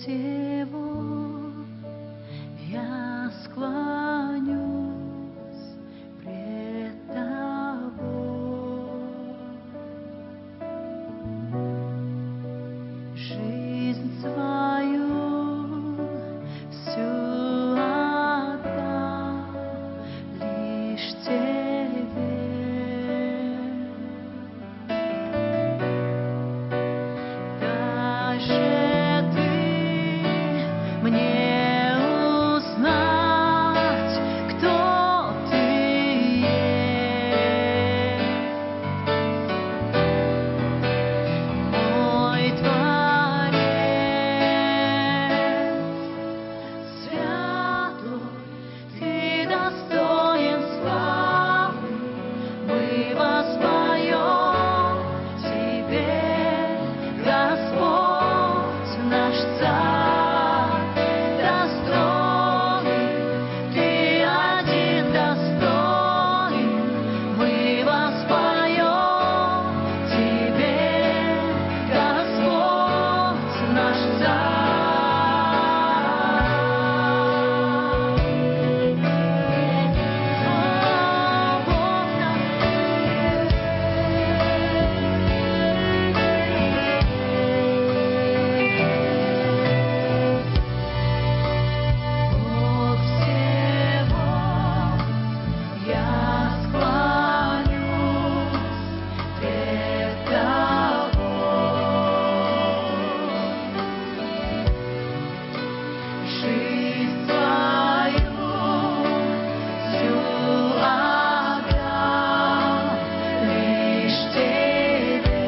всего я склонюсь пред Тобой. Жизнь свою всю отдам лишь Тебе. Даже Ты мне узнать, кто Ты есть. Мой Творец, святой, Ты достоин славы, мы воспоем Тебе, Господь наш Царь, достоин, Ты один достоин, мы воспоем Тебе, Господь наш Бог всего, я склонюсь пред Тобой. Жизнь свою всю отдам лишь Тебе.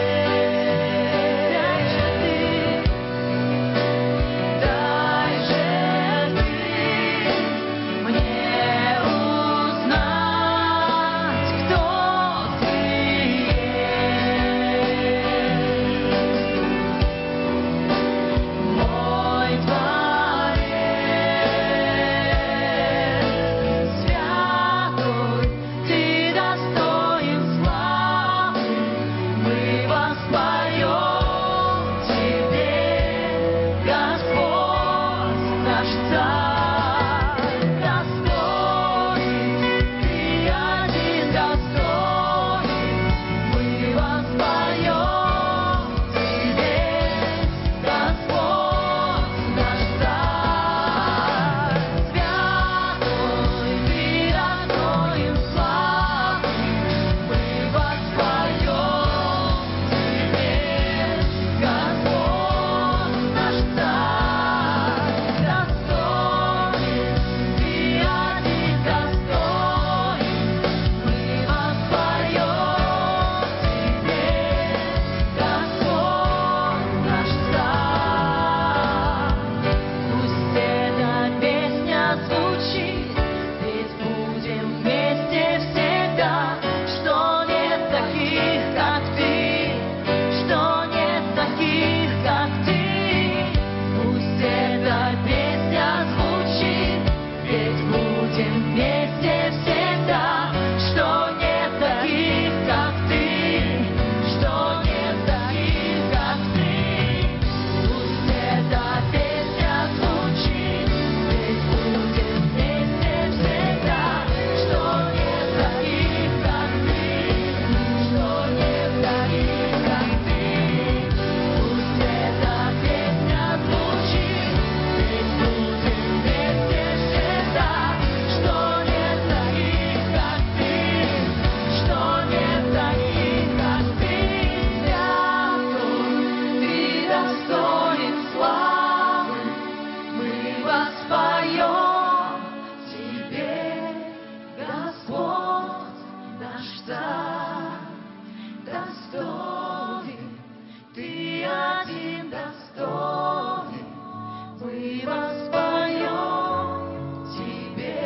Дай же Ты мне узнать, кто Ты есть. Мой Творец, святой, Ты достоин славы, мы воспоем Тебе, Господь наш Царь, достоин, Ты один достоин, мы воспоем Тебе, Господь наш Царь, святой, Ты достоин славы, мы воспоем Тебе, Господь наш Царь, достоин, Ты один достоин, мы воспоем Тебе, Господь наш Царь. Пусть эта песня звучит, ведь будем вместе всегда, что нет таких, как Ты, что нет таких, как Ты. Пусть эта песня звучит, ведь будем вместе всегда, что нет таких, как Ты, что нет таких, как Ты. Пусть эта песня звучит, ведь будем вместе всегда, что нет таких, как Ты, что нет таких, как Ты. Пусть эта песня звучит, ведь будем вместе всегда, что нет таких, как Ты, что нет таких, как Ты. Святой, Ты достоин славы, мы воспоем Тебе, Господь наш Царь, достоин, Ты один достоин, мы воспоем Тебе,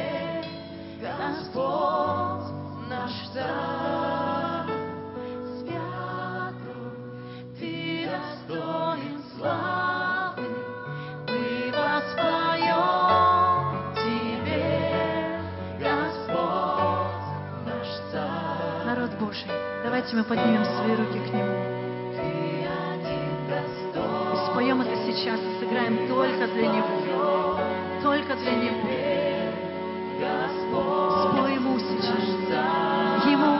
Господь наш Царь, святой, Ты достоин славы, мы воспоем Тебе, Господь наш Царь. Народ Божий, давайте мы поднимем свои руки к Нему. Ты один достоин. И споем это сейчас. сейчас и сыграем только для Него. Только для Него. Спой Ему сейчас. Ему.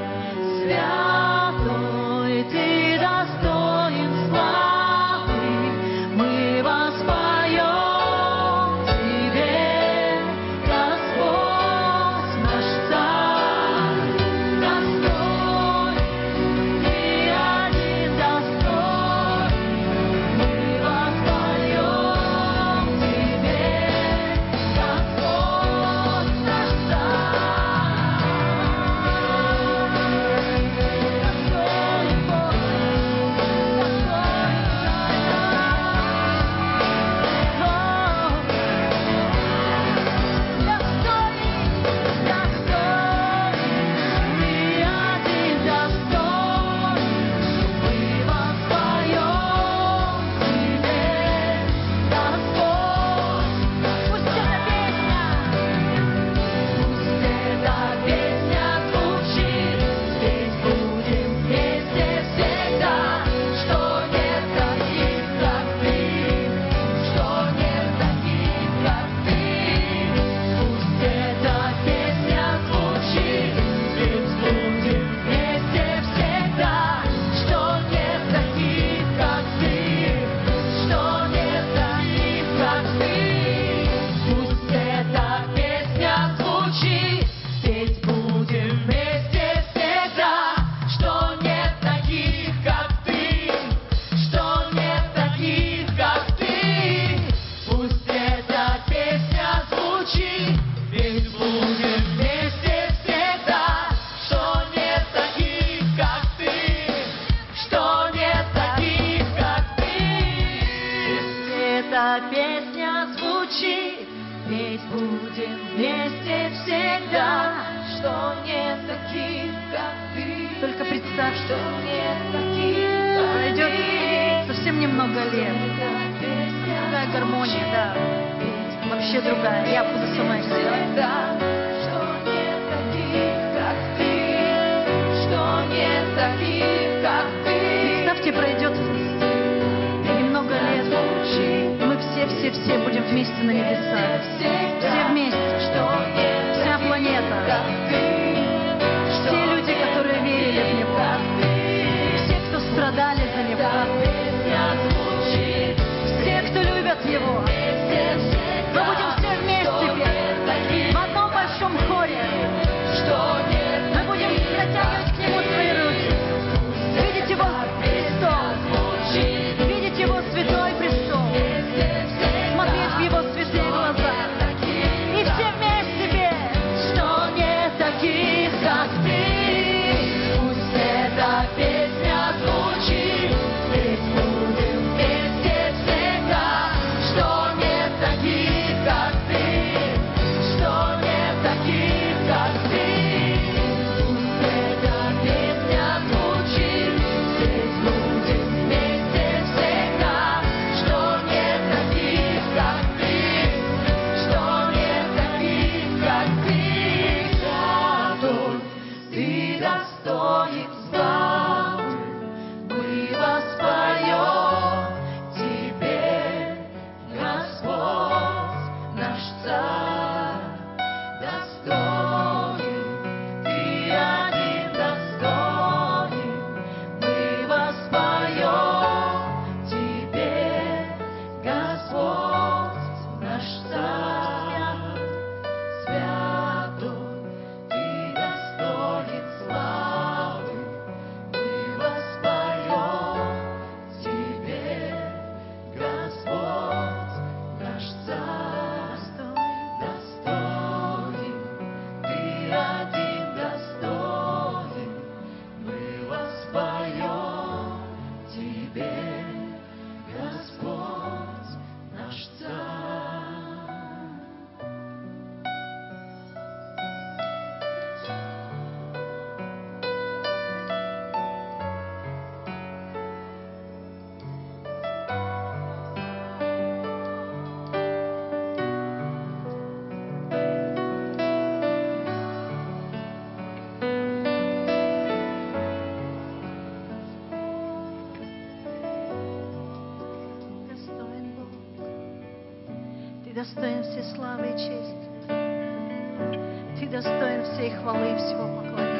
Святой, Ты достоин славы, мы воспоем Тебе, Господь наш Царь, достоин, Ты один достоин, мы воспоем Тебе, Господь наш песня звучит, петь будем вместе всегда, что нет таких, как Ты. Только представь, что Нет таких, как пройдет совсем немного лет. Другая гармония, да. Вообще другая. Я буду сама их делать. Что нет таких, как Ты, что нет таких, как Ты. Представьте, пройдет немного лет, и мы все будем вместе на небесах. Все вместе. Вся планета. Все люди, которые верили в Него. Все, кто страдали за Него. Все, кто любят Его. Мы будем все вместе петь в одном большом хоре. Мы будем протягивать к Нему свои руки. Видеть Его престол. Видеть Его святой престол. Смотреть в Его святые глаза. И все вместе петь. Что нет таких, как Ты. Пусть эта песня звучит, ведь будем вместе всегда. Что нет таких, как Ты достоин всей славы и чести. Ты достоин всей хвалы и всего поклонения.